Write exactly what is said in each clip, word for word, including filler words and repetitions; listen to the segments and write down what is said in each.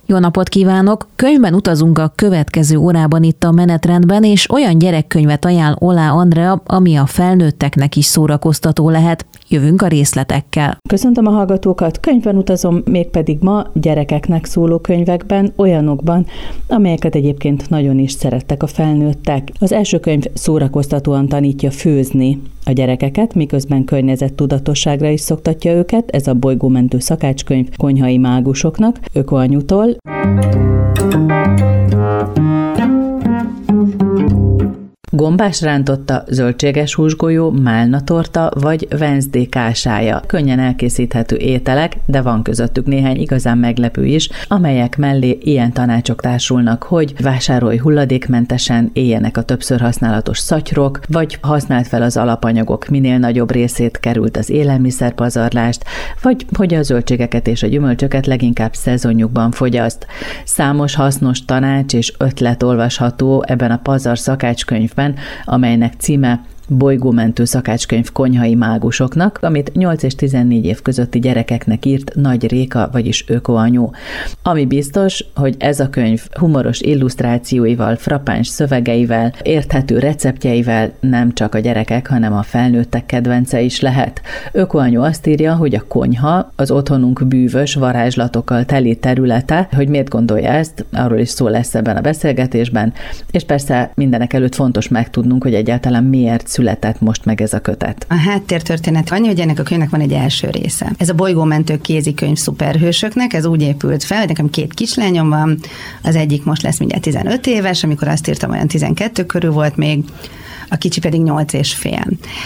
Jó napot kívánok! Könyvben utazunk a következő órában itt a Menetrendben, és olyan gyerekkönyvet ajánl Olá Andrea, ami a felnőtteknek is szórakoztató lehet. Jövünk a részletekkel. Köszöntöm a hallgatókat, könyvben utazom, mégpedig ma gyerekeknek szóló könyvekben, olyanokban, amelyeket egyébként nagyon is szerettek a felnőttek. Az első könyv szórakoztatóan tanítja főzni a gyerekeket, miközben környezettudatosságra is szoktatja őket, ez a Bolygómentő szakácskönyv Konyhai mágusoknak, Ökoanyutól. Gombás rántotta, zöldséges húsgolyó, málnatorta vagy Wednesday kásája. Könnyen elkészíthető ételek, de van közöttük néhány igazán meglepő is, amelyek mellé ilyen tanácsok társulnak, hogy vásárolj hulladékmentesen, éljenek a többször használatos szatyrok, vagy használd fel az alapanyagok minél nagyobb részét, került az élelmiszerpazarlást, vagy hogy a zöldségeket és a gyümölcsöket leginkább szezonjukban fogyaszt. Számos hasznos tanács és ötlet olvasható ebben a pazar szakácskönyvben, amelynek címe Bolygómentő szakácskönyv Konyhai mágusoknak, amit nyolc és tizennégy év közötti gyerekeknek írt Nagy Réka, vagyis Ökoanyu. Ami biztos, hogy ez a könyv humoros illusztrációival, frappáns szövegeivel, érthető receptjeivel nem csak a gyerekek, hanem a felnőttek kedvence is lehet. Ökoanyu azt írja, hogy a konyha az otthonunk bűvös varázslatokkal teli területe, hogy miért gondolja ezt, arról is szó lesz ebben a beszélgetésben, és persze mindenek előtt fontos megtudnunk, hogy egyáltalán miért született most meg ez a kötet. A háttértörténet annyi, hogy ennek a könyvnek van egy első része. Ez a Bolygómentő kézikönyv szuperhősöknek, ez úgy épült fel, hogy nekem két kislányom van, az egyik most lesz mindjárt tizenöt éves, amikor azt írtam, olyan tizenkettő körül volt még, a kicsi pedig nyolc és fél.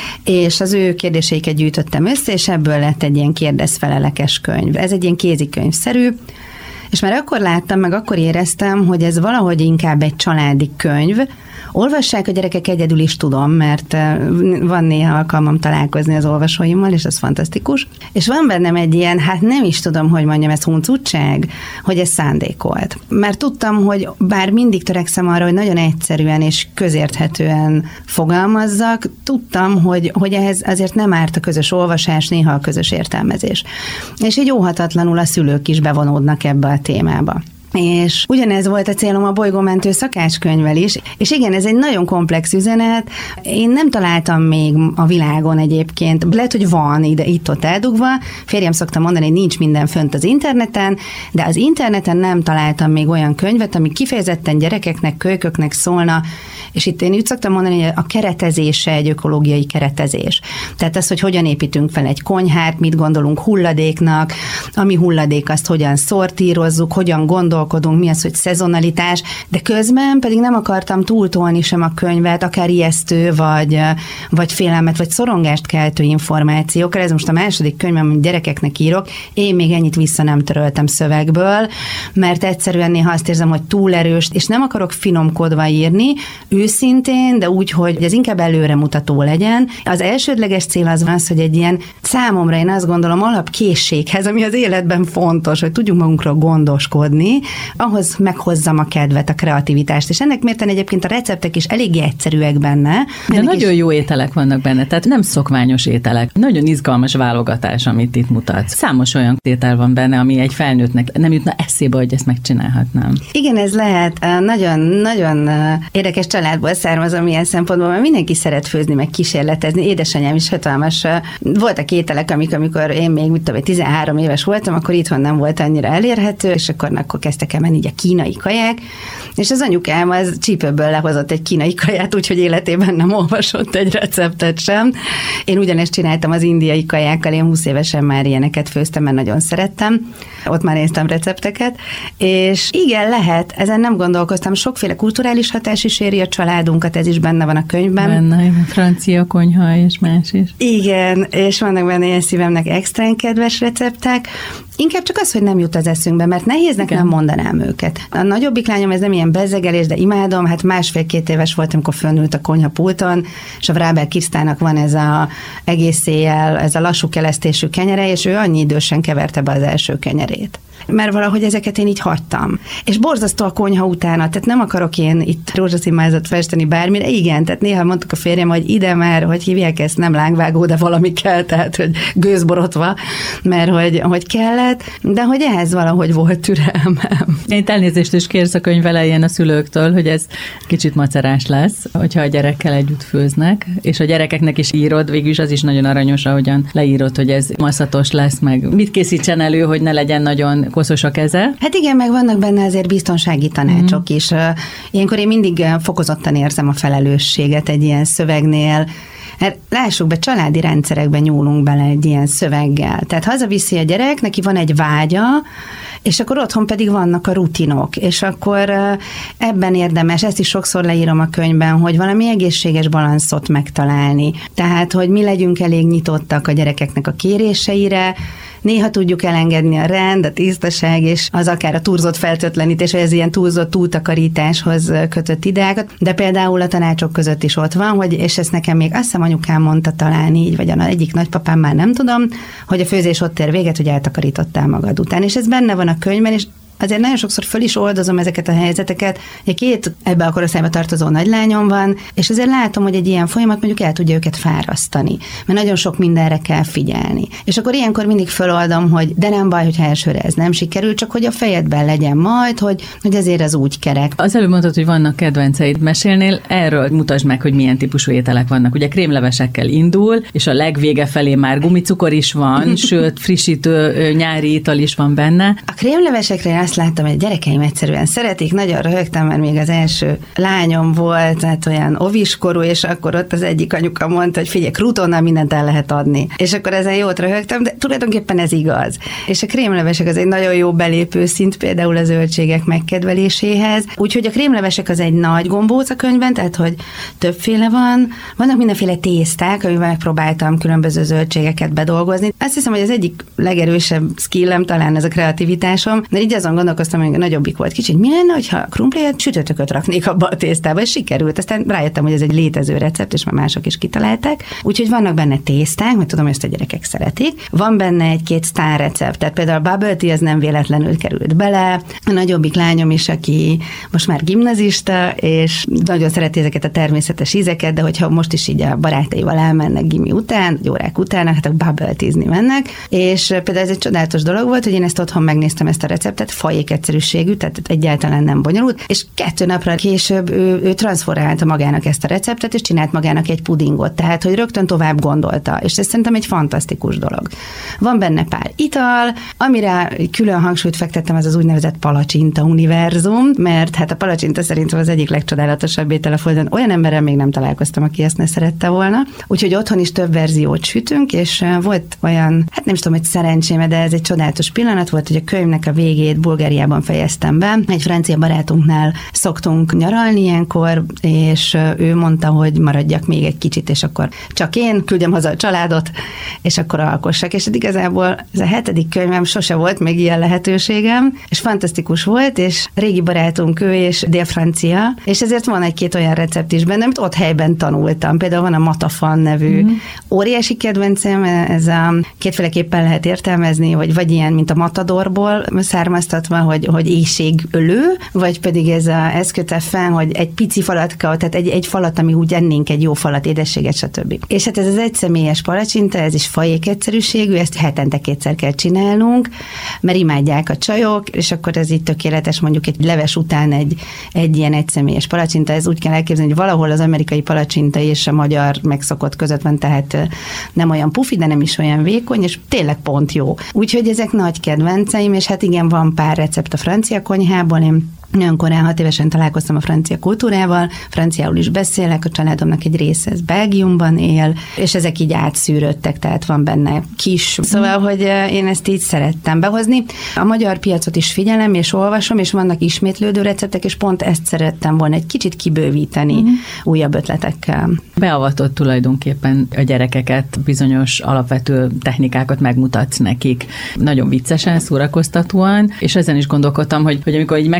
És az ő kérdéseiket gyűjtöttem össze, és ebből lett egy ilyen kérdezfelelekes könyv. Ez egy ilyen kézikönyvszerű, és már akkor láttam, meg akkor éreztem, hogy ez valahogy inkább egy családi könyv. Olvassák a gyerekek, egyedül is tudom, mert van néha alkalmam találkozni az olvasóimmal, és ez fantasztikus. És van bennem egy ilyen, hát nem is tudom, hogy mondjam, ez huncutság, hogy ez szándékolt. Mert tudtam, hogy bár mindig törekszem arra, hogy nagyon egyszerűen és közérthetően fogalmazzak, tudtam, hogy, hogy ehhez azért nem árt a közös olvasás, néha a közös értelmezés. És így óhatatlanul a szülők is bevonódnak ebbe a témába. És ugyanez volt a célom a Bolygómentő szakácskönyvvel is, és igen, ez egy nagyon komplex üzenet. Én nem találtam még a világon egyébként, lehet, hogy van ide, itt-ott eldugva, férjem szokta mondani, hogy nincs minden fönt az interneten, de az interneten nem találtam még olyan könyvet, ami kifejezetten gyerekeknek, kölyköknek szólna, és itt én úgy szoktam mondani, hogy a keretezése egy ökológiai keretezés. Tehát az, hogy hogyan építünk fel egy konyhát, mit gondolunk hulladéknak, ami hulladék, azt hogyan szortírozzuk, hogyan gondolkodunk, mi az, hogy szezonalitás, de közben pedig nem akartam túltolni sem a könyvet, akár ijesztő, vagy, vagy félelmet, vagy szorongást keltő információkkal. Ez most a második könyvem, amit gyerekeknek írok, én még ennyit vissza nem töröltem szövegből, mert egyszerűen néha azt érzem, hogy túl erős, és nem akarok finomkodva írni, őszintén, de úgy, hogy ez inkább előremutató legyen. Az elsődleges cél az van, hogy egy ilyen számomra, én azt gondolom, alapkészséghez, ami az életben fontos, hogy tudjunk magunkról gondoskodni, ahhoz meghozzam a kedvet, a kreativitást, és ennek mérten egyébként a receptek is eléggé egyszerűek benne. De nagyon is... jó ételek vannak benne, tehát nem szokványos ételek. Nagyon izgalmas válogatás, amit itt mutatsz. Számos olyan étel van benne, ami egy felnőttnek nem jutna eszébe, hogy ezt megcsinálhatnám. Igen, ez lehet. Nagyon-nagyon érdekes családból származom ilyen szempontból, mert mindenki szeret főzni, meg kísérletezni. Édesanyám is hatalmas. Voltak ételek, amik, amikor én még mit tudom, tizenhárom éves voltam, akkor itthon nem volt annyira elérhető, és akkor, akkor kezdtek el menni így a kínai kaják, és az anyukám az csípőből lehozott egy kínai kaját, úgyhogy életében nem olvasott egy receptet sem. Én ugyanezt csináltam az indiai kajákkal, én húsz évesen már ilyeneket főztem, mert nagyon szerettem. Ott már néztem recepteket, és igen, lehet, ezen nem gondolkoztam, sokféle kulturális hatás is éri a családunkat, ez is benne van a könyvben. Benne, francia konyha és más is. Igen, és vannak benne ilyen szívemnek extrán kedves receptek. Inkább csak az, hogy nem jut az eszünkbe, mert nehéznek igen. Nem mondanám őket. A nagyobbik lányom, ez nem ilyen bezzegelés, de imádom, hát másfél-két éves volt, amikor fölnült a konyhapulton, és a Vrábel Krisztának van ez a egész éjjel, ez a lassú kelesztésű kenyere, és ő annyi idősen keverte be az első kenyerét. mert valahogy ezeket én így hagytam. És borzasztó a konyha utána, tehát nem akarok én itt rózsaszín mázat festeni bármire, igen, tehát néha mondtuk a férjem, hogy ide már, hogy hívják ezt, nem lángvágó, de valami kell, tehát hogy gőzborotva, mert hogy, hogy kellett, de hogy ehhez valahogy volt türelmem. Én elnézést is kérsz a könyv elején a szülőktől, hogy ez kicsit macerás lesz, hogyha a gyerekkel együtt főznek, és a gyerekeknek is írod, végülis az is nagyon aranyos, ahogyan leírod, hogy ez maszatos lesz, meg mit készítsen elő, hogy ne legyen nagyon koszos a keze. Hát igen, meg vannak benne azért biztonsági tanácsok mm. is. Ilyenkor én mindig fokozottan érzem a felelősséget egy ilyen szövegnél. Hát lássuk be, családi rendszerekben nyúlunk bele egy ilyen szöveggel. Tehát hazaviszi a gyerek, neki van egy vágya, és akkor otthon pedig vannak a rutinok, és akkor ebben érdemes, ezt is sokszor leírom a könyvben, hogy valami egészséges balanszot megtalálni. Tehát, hogy mi legyünk elég nyitottak a gyerekeknek a kéréseire, néha tudjuk elengedni a rend, a tisztaság, és az akár a túlzott feltöltlenítés, vagy ez ilyen túlzott túltakarításhoz kötött ideákat, de például a tanácsok között is ott van, hogy, és ezt nekem még azt hiszem anyukám mondta talán így, vagy a egyik nagypapám, már nem tudom, hogy a főzés ott ér véget, hogy eltakarítottál magad után. És ez benne van a könyvben, és azért nagyon sokszor föl is oldozom ezeket a helyzeteket. Egy két ebbe a korosztályba tartozó nagylányom van, és azért látom, hogy egy ilyen folyamat mondjuk el tudja őket fárasztani, mert nagyon sok mindenre kell figyelni. És akkor ilyenkor mindig föloldom, hogy de nem baj, hogyha elsőre ez nem sikerül, csak hogy a fejedben legyen majd, hogy, hogy ezért az úgy kerek. Az előbb mondtad, hogy vannak kedvenceid. Mesélnél erről, mutasd meg, hogy milyen típusú ételek vannak. Ugye krémlevesekkel indul, és a legvége felé már gumicukor is van, sőt, frissítő nyári ital is van benne. A krémlevesekre azt láttam, hogy gyerekeim egyszerűen szeretik, nagyon röhögtem, mert még az első lányom volt, tehát olyan oviskorú, és akkor ott az egyik anyuka mondta, hogy figyelj, krutonnal mindent el lehet adni. És akkor ezen jót röhögtem, de tulajdonképpen ez igaz. És a krémlevesek az egy nagyon jó belépő szint, például a zöldségek megkedveléséhez. Úgyhogy a krémlevesek az egy nagy gombóc a könyvben, tehát hogy többféle van. Vannak mindenféle tészták, amivel megpróbáltam különböző zöldségeket bedolgozni. Azt hiszem, hogy az egyik legerősebb skillem talán ez a kreativitásom, de így azon gondolkoztam, hogy a nagyobbik volt kicsit, mi lenne, hogyha krumpliát, sütőtököt raknék abba a tésztába, és sikerült. Aztán rájöttem, hogy ez egy létező recept, és már mások is kitalálták. Úgyhogy vannak benne tészták, mert tudom, hogy ezt a gyerekek szeretik. Van benne egy-két sztár recept, tehát például a bubble tea az nem véletlenül került bele. A nagyobbik lányom is, aki most már gimnazista, és nagyon szereti ezeket a természetes ízeket, de hogyha most is így a barátaival elmennek gimi után, órák után, hát a bubble tea-zni mennek. És például ez egy csodálatos dolog volt, hogy én ezt otthon megnéztem ezt a receptet, fajék egyszerűségű, tehát egyáltalán nem bonyolult, és kettő napra később ő, ő transformálta magának ezt a receptet, és csinált magának egy pudingot, tehát hogy rögtön tovább gondolta, és ez szerintem egy fantasztikus dolog. Van benne pár ital, amire külön hangsúlyt fektettem, az az úgynevezett palacsinta univerzum, mert hát a palacsinta szerintem az egyik legcsodálatosabb étel a földön. Olyan emberrel még nem találkoztam, aki ezt ne szerette volna. Úgyhogy otthon is több verziót sütünk, és volt olyan, hát nem is tudom, hogy szerencsém, de ez egy csodálatos pillanat volt, hogy a könyvnek a végét Bulgáriában fejeztem be. Egy francia barátunknál szoktunk nyaralni ilyenkor, és ő mondta, hogy maradjak még egy kicsit, és akkor csak én küldjem haza a családot, és akkor alkossak. És igazából ez a hetedik könyvem, sose volt még ilyen lehetőségem, és fantasztikus volt, és régi barátunk ő, és dél-francia, és ezért van egy-két olyan recept is benne, amit ott helyben tanultam. Például van a matafan nevű mm. óriási kedvencem, ez a kétféleképpen lehet értelmezni, vagy, vagy ilyen, mint a matadorból származtatva, hogy, hogy éhségölő, vagy pedig ez a, ez kötve fel, hogy egy pici falatka, tehát egy, egy falat, ami úgy ennénk egy jó falat, édességet, stb. És hát ez az egyszemélyes palacsinta, ez is fajék egyszerűségű, ezt hetente kétszer kell csinálnunk, mert imádják a csajok, és akkor ez így tökéletes, mondjuk egy leves után egy, egy ilyen egyszemélyes palacsinta, ez úgy kell elképzelni, hogy valahol az amerikai palacsinta és a magyar megszokott között van, tehát nem olyan pufi, de nem is olyan vékony, és tényleg pont jó. Úgyhogy ezek nagy kedvenceim, és hát igen, van pár recept a francia konyhából, én nagyon korán, hat évesen találkoztam a francia kultúrával, franciául is beszélek, a családomnak egy része ez Belgiumban él, és ezek így átszűrődtek, tehát van benne kis. Szóval, hogy én ezt így szerettem behozni. A magyar piacot is figyelem, és olvasom, és vannak ismétlődő receptek, és pont ezt szerettem volna egy kicsit kibővíteni mm. újabb ötletekkel. Beavatott tulajdonképpen a gyerekeket, bizonyos alapvető technikákat megmutatsz nekik. Nagyon viccesen, szórakoztatóan, és ezen is gondolkodtam, hogy, hogy amikor így megtervezted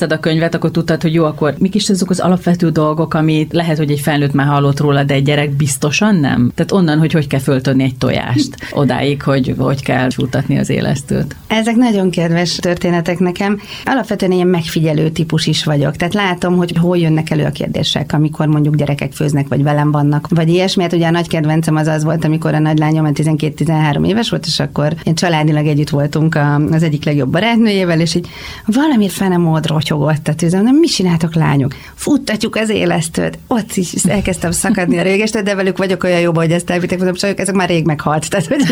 olvastad a könyvet, akkor tudtad, hogy jó, akkor mik is azok az alapvető dolgok, amit lehet, hogy egy felnőtt már hallott róla, de egy gyerek biztosan nem? Tehát onnan, hogy hogy kell föltönni egy tojást, odáig, hogy hogy kell futatni az élesztőt. Ezek nagyon kedves történetek nekem. Alapvetően ilyen megfigyelő típus is vagyok. Tehát látom, hogy hol jönnek elő a kérdések, amikor mondjuk gyerekek főznek, vagy velem vannak, vagy ilyesmi. Hát ugye a nagy kedvencem az az volt, amikor a nagylányom tizenkét-tizenhárom éves volt, és akkor én családilag együtt voltunk az egyik legjobb barátnőjével, és így valamiért fel nem old rotyogott. Tehát üzem, nem, mit csináltok, lányok? Futtatjuk az élesztőt. Ott is elkezdtem szakadni a régestől, de velük vagyok olyan jobb, hogy ezt elvittek, mondom, csak ezek már rég meghalt. Tehát, hogy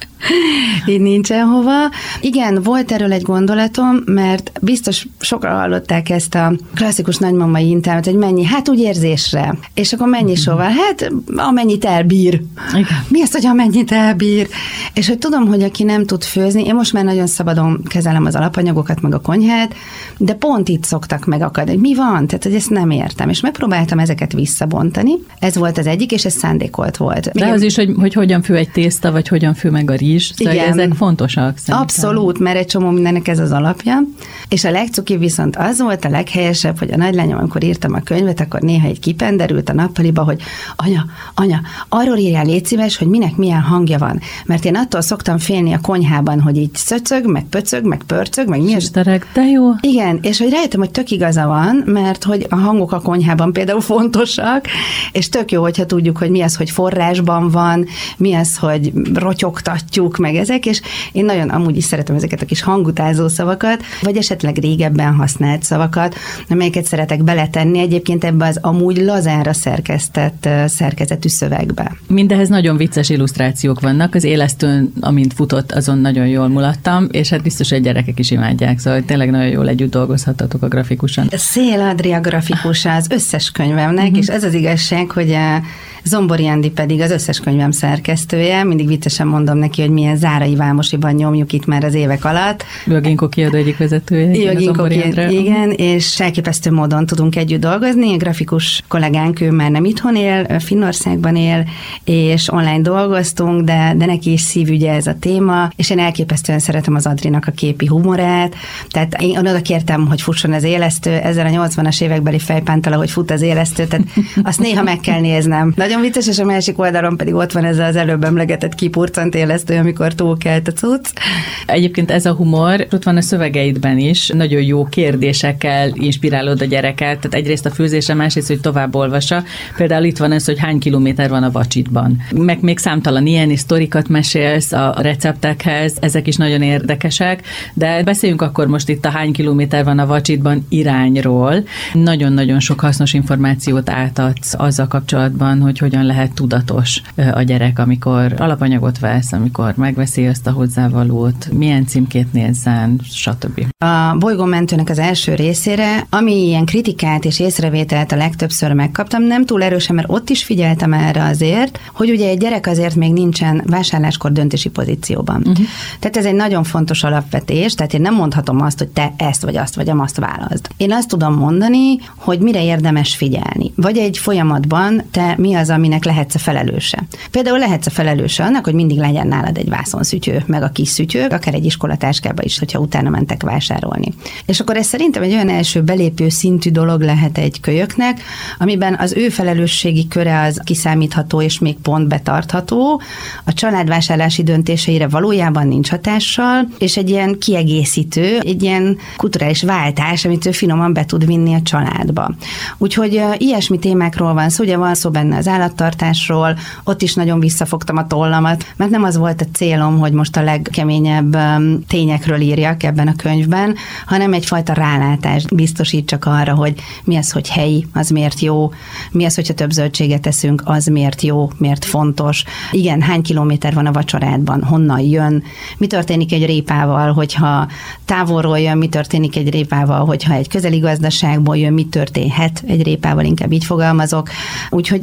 így nincsen hova. Igen, volt erről egy gondolatom, mert biztos sokan hallották ezt a klasszikus nagymamai intelmet, hogy mennyi, hát úgy érzésre. És akkor mennyi sóval? Hát amennyit elbír. Igen. Mi az, hogy amennyit elbír? És hogy tudom, hogy aki nem tud főzni, én most már nagyon szabadon kezelem az alapanyagokat, meg a konyhát, de pont itt szoktak megakadni, hogy mi van? Tehát, hogy ezt nem értem. És megpróbáltam ezeket visszabontani. Ez volt az egyik, és ez szándékolt volt. De az is, hogy, hogy hogyan fő egy tészta, vagy hogyan fő meg a rizs. Szóval igen, ezek fontosak szerintem. Abszolút, mert egy csomó mindennek ez az alapja. És a legcuki viszont az volt a leghelyesebb, hogy a nagylányom, amikor írtam a könyvet, akkor néha egy kipenderült a nappaliba, hogy anya, anya, arról írjál, légy szíves, hogy minek milyen hangja van. Mert én attól szoktam félni a konyhában, hogy így szöcög, meg pöcög, meg pörcög, meg mi az. Sisterek, de jó. Igen, és hogy rájöttem, hogy tök igaza van, mert hogy a hangok a konyhában például fontosak, és tök jó, hogyha tudjuk, hogy mi az, hogy forrásban van, mi az, hogy rotyogtatjuk, meg ezek, és én nagyon amúgy is szeretem ezeket a kis hangutázó szavakat, vagy esetleg régebben használt szavakat, amelyeket szeretek beletenni egyébként ebbe az amúgy lazára szerkesztett szerkezetű szövegbe. Mindehez nagyon vicces illusztrációk vannak, az élesztőn, amint futott, azon nagyon jól mulattam, és hát biztos, hogy gyerekek is imádják, szóval tényleg nagyon jól együtt dolgozhattatok a grafikusan. Szél Adria grafikusa az összes könyvemnek, uh-huh. és ez az igazság, hogy a Zombori Andi pedig az összes könyvem szerkesztője, mindig viccesen mondom neki, hogy milyen Zárai Vámosiban nyomjuk itt már az évek alatt. Ő a Ginkgo kiadó egyik vezetője. Igen, igen, és elképesztő módon tudunk együtt dolgozni. A grafikus kollégánk, ő már nem itthon él, Finnországban él, és online dolgoztunk, de, de neki is szívügye ez a téma, és én elképesztően szeretem az Adrinak a képi humorát, tehát én oda kértem, hogy fusson az élesztő, ezzel a nyolcvanas évekbeli fejpántal, ahogy fut az élesztő, tehát azt néha meg kell néznem. Nagyon vicces, és a másik oldalon pedig ott van ez az előbb emlegetett kipurcant élesztő, amikor túlkelt a cucc. Egyébként ez a humor ott van a szövegeidben is, nagyon jó kérdésekkel inspirálod a gyereket, tehát egyrészt a főzésre, másrészt, hogy tovább olvassa. Például itt van ez, hogy hány kilométer van a vacsitban. Meg még számtalan ilyen is sztorikat mesélsz a receptekhez, ezek is nagyon érdekesek, de beszéljünk akkor most itt a hány kilométer van a vacsitban irányról. Nagyon-nagyon sok hasznos információt átadsz azzal kapcsolatban, hogy hogyan lehet tudatos a gyerek, amikor alapanyagot vesz, amikor megveszi azt a hozzávalót, milyen címkét nézzen, stb. A bolygómentőnek az első részére, ami ilyen kritikát és észrevételt a legtöbbször megkaptam, nem túl erősen, mert ott is figyeltem erre azért, hogy ugye egy gyerek azért még nincsen vásárláskor döntési pozícióban. Uh-huh. Tehát ez egy nagyon fontos alapvetés, tehát én nem mondhatom azt, hogy te ezt vagy azt vagy azt válaszd. Én azt tudom mondani, hogy mire érdemes figyelni. Vagy egy folyamatban te mi az, aminek lehetsz a felelőse. Például lehetsz a felelőse annak, hogy mindig legyen nálad egy vászonszütyő, meg a kis szütyő, akár egy iskolatáskában is, hogyha utána mentek vásárolni. És akkor ez szerintem egy olyan első belépő szintű dolog lehet egy kölyöknek, amiben az ő felelősségi köre az kiszámítható és még pont betartható, a család vásárlási döntéseire valójában nincs hatással, és egy ilyen kiegészítő, egy ilyen kulturális váltás, amit ő finoman be tud vinni a családba. Úgyhogy uh, ilyesmi témákról van szó, ugye van szó benne az állattartásról, ott is nagyon visszafogtam a tollamat, mert nem az volt a célom, hogy most a legkeményebb um, tényekről írjak ebben a könyvben, hanem egyfajta rálátást biztosítsak arra, hogy mi az, hogy helyi, az miért jó, mi az, hogyha több zöldséget eszünk, az miért jó, miért fontos. Igen, hány kilométer van a vacsorádban, honnan jön, mi történik egy répával, hogyha távolról jön, mi történik egy répával, hogyha egy közeli gazdaságból jön, mi történhet egy répával, inkább így fogalmazok. Úgyhogy igen,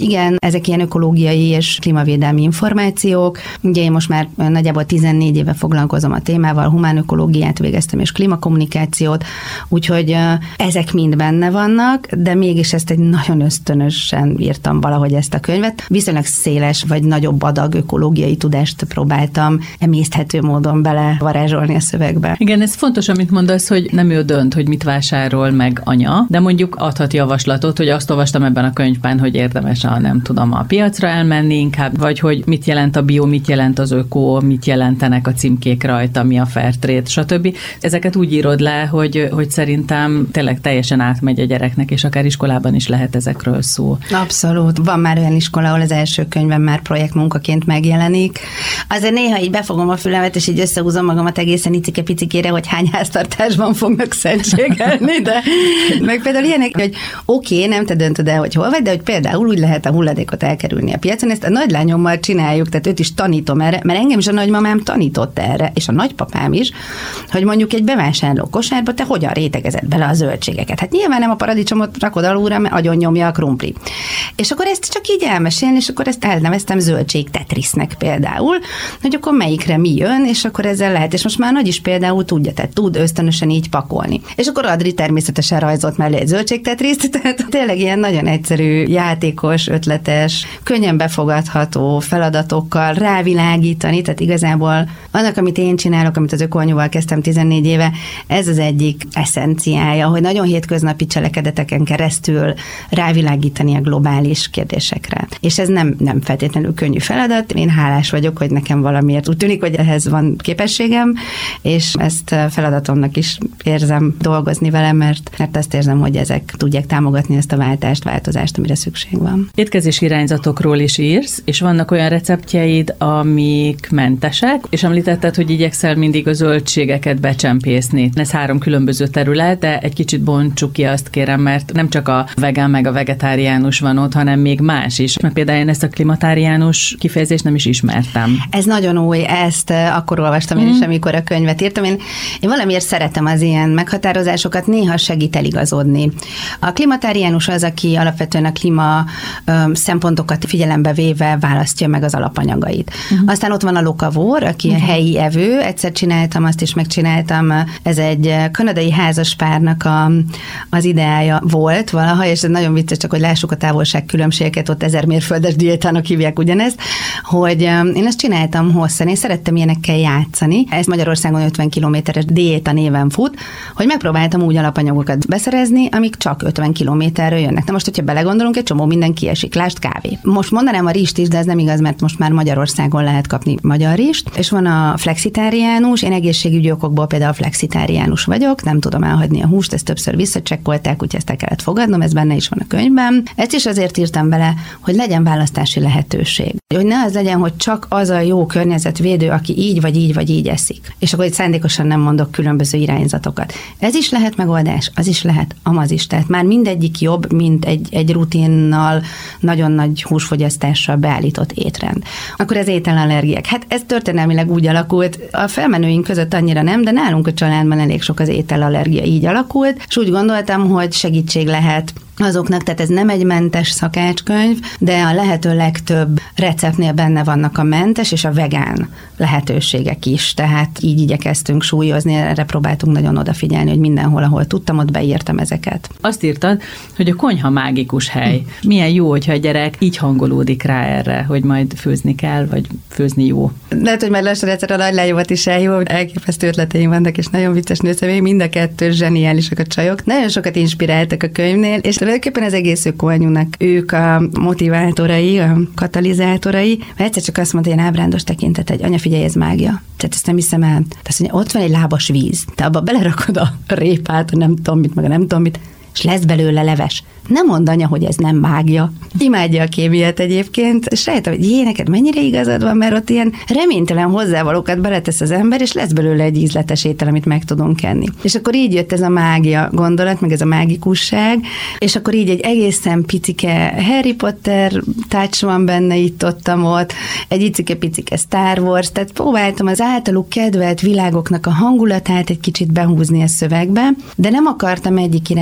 ezek ilyen ökológiai és klímavédelmi információk. Ugye én most már nagyjából tizennégy éve foglalkozom a témával, humán ökológiát végeztem és klímakommunikációt, úgyhogy ezek mind benne vannak, de mégis ezt egy nagyon ösztönösen írtam valahogy ezt a könyvet. Viszonylag széles vagy nagyobb adag ökológiai tudást próbáltam emészthető módon bele varázsolni a szövegbe. Igen, ez fontos, amit mondasz, hogy nem ő dönt, hogy mit vásárol meg anya, de mondjuk adhat javaslatot, hogy azt olvastam ebben a könyvben, hogy érdemes a, nem tudom, a piacra elmenni inkább, vagy hogy mit jelent a bio, mit jelent az öko, mit jelentenek a címkék rajta, mi a fair trade, stb. Ezeket úgy írod le, hogy, hogy szerintem tényleg teljesen átmegy a gyereknek, és akár iskolában is lehet ezekről szó. Abszolút. Van már olyan iskola, ahol az első könyvem már projektmunkaként megjelenik. Azért néha így befogom a fülemet, és így összehúzom magamat egészen icike-picikére, hogy hány háztartásban fognak szentségelni, de meg például ilyenek, hogy oké, okay, nem te döntöd el, hogy hol vagy, de hogy például úgy lehet a hulladékot elkerülni a piacon, ezt a nagylányommal csináljuk, tehát őt is tanítom erre, mert engem is a nagymamám tanított erre, és a nagypapám is, hogy mondjuk egy bevásárló kosárba te hogyan rétegezed bele a zöldségeket. Hát nyilván nem a paradicsomot rakod alulra, mert agyon nyomja a krumpli. És akkor ezt csak így elmesélni, és akkor ezt elneveztem zöldség Tetrisnek például, hogy akkor melyikre mi jön, és akkor ezzel lehet. És most már nagy is például tudja, tehát tud ösztönösen így pakolni. És akkor Adri természetesen rajzolt mellé egy zöldség Tetriszt, tehát tényleg ilyen nagyon egyszerű, játékos, ötletes, könnyen befogadható feladatokkal rávilágítani, tehát igazából annak, amit én csinálok, amit az ökoanyúval kezdtem tizennégy éve, ez az egyik eszenciája, hogy nagyon hétköznapi cselekedeteken keresztül rávilágítani a globális kérdésekre. És ez nem, nem feltétlenül könnyű feladat. Én hálás vagyok, hogy nekem valamiért úgy tűnik, hogy ehhez van képességem, és ezt feladatomnak is érzem dolgozni vele, mert, mert azt érzem, hogy ezek tudják támogatni ezt a váltást, változást, amire szükség van. Étkezési irányzatokról is írsz, és vannak olyan receptjeid, amik mentesek, és említetted, hogy igyekszel mindig a zöldségeket becsempészni. Ez három különböző terület, de egy kicsit bontsuk ki, azt kérem, mert nem csak a vegán meg a vegetáriánus van ott, hanem még más is. Mert például én ezt a klimatáriánus kifejezést nem is ismertem. Ez nagyon új, ezt akkor olvastam én is, amikor a könyvet írtam. Én, én valamiért szeretem az ilyen meghatározásokat, néha segít eligazodni. A klimatáriánus az, aki alapvetően a klíma ö, szempontokat figyelembe véve választja meg az alapanyagait. Uh-huh. Aztán ott van a lokavór, aki uh-huh. a helyi evő. Egyszer csináltam, azt is megcsináltam. Ez egy kanadai házaspárnak a, az ideája volt valaha, és ez nagyon vicces, csak hogy lássuk a távolság különbségeket, ott ezer mérföldes diétának hívják ugyanezt, hogy én ezt csináltam hosszan, én szerettem ilyenekkel játszani. Ez Magyarországon ötven kilométeres diéta néven fut, hogy megpróbáltam úgy alapanyagokat beszerezni, amik csak ötven kilométerről jönnek. Na most, hogyha belegondolunk, egy csomó minden kiesik. Lásd, kávé. Most mondanám a rizst is, de ez nem igaz, mert most már Magyarországon lehet kapni magyar rizst, és van a flexitáriánus, én egészségügyi okokból például flexitáriánus vagyok, nem tudom elhagyni a húst, ezt többször visszacsekkolták, úgyhogy ezt el kellett fogadnom, ez benne is van a könyvben. Ezt is azért írtam bele, hogy legyen választási lehetőség. Hogy ne az legyen, hogy csak az a jó környezetvédő, aki így vagy így vagy így eszik. És akkor itt szándékosan nem mondok különböző irányzatokat. Ez is lehet megoldás, az is lehet, amaz is. Tehát már mindegyik jobb, mint egy, egy rutinnal, nagyon nagy húsfogyasztással beállított étrend. Akkor az ételallergiák. Hát ez történelmileg úgy alakult, a felmenőink között annyira nem, de nálunk a családban elég sok az ételallergia így alakult, és úgy gondoltam, hogy segítség lehet azoknak, tehát ez nem egy mentes szakácskönyv, de a lehető legtöbb receptnél benne vannak a mentes és a vegán lehetőségek is, tehát így igyekeztünk súlyozni, erre próbáltunk nagyon odafigyelni, hogy mindenhol, ahol tudtam, ott beírtam ezeket. Azt írtad, hogy a konyha mágikus hely. Milyen jó, hogyha a gyerek így hangolódik rá erre, hogy majd főzni kell, vagy főzni jó. Lehet, hogy már lassan egyszer a nagylányomat is eljó, elképesztő ötleteim vannak, és nagyon vicces nőszemély, mind a kettő zseniálisak a csajok. Nagyon sokat inspiráltak a könyvnél, és tulajdonképpen az egész ökoanyúnak ők a motivátorai, a katalizátorai, mert egyszer csak azt mondta, hogy ilyen ábrándos tekintet, egy anya, figyelj, ez mágia. Tehát ezt nem hiszem el. Tehát mondja, ott van egy lábas víz, te abba belerakod a répát, a nem tudom mit, meg a nem tudom mit, és lesz belőle leves. Nem mondd, anya, hogy ez nem mágia. Imádja a kémiát egyébként, és rájöttem, hogy jé, neked mennyire igazad van, mert ott ilyen reménytelen hozzávalókat beletesz az ember, és lesz belőle egy ízletes étel, amit meg tudunk enni. És akkor így jött ez a mágia gondolat, meg ez a mágikusság, és akkor így egy egészen picike Harry Potter touch van benne, itt ottam ott, egy icike-picike Star Wars, tehát próbáltam az általuk kedvelt világoknak a hangulatát egy kicsit behúzni a szövegbe, de nem akartam egyik irányban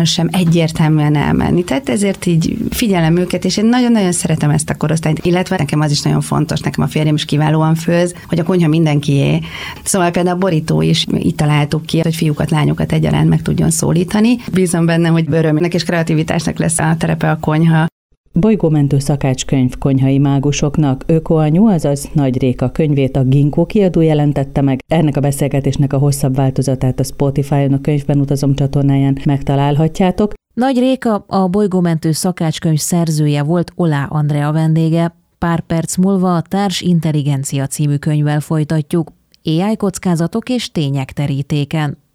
sem egyértelműen elmenni. Tehát ezért így figyelem őket, és én nagyon-nagyon szeretem ezt a korosztályt, illetve nekem az is nagyon fontos, nekem a férjem is kiválóan főz, hogy a konyha mindenkié. Szóval például a borító is itt találtuk ki, hogy fiúkat, lányokat egyaránt meg tudjon szólítani. Bízom benne, hogy örömnek és kreativitásnak lesz a terepe a konyha. Bolygómentő szakácskönyv konyhai mágusoknak Ökoanyu, azaz Nagy Réka könyvét a Ginkgo kiadó jelentette meg. Ennek a beszélgetésnek a hosszabb változatát a Spotify-on, a Könyvben utazom csatornáján megtalálhatjátok. Nagy Réka, a Bolygómentő szakácskönyv szerzője volt Oláh Andrea vendége. Pár perc múlva a Társ Intelligencia című könyvvel folytatjuk. á i kockázatok és tények terítéken.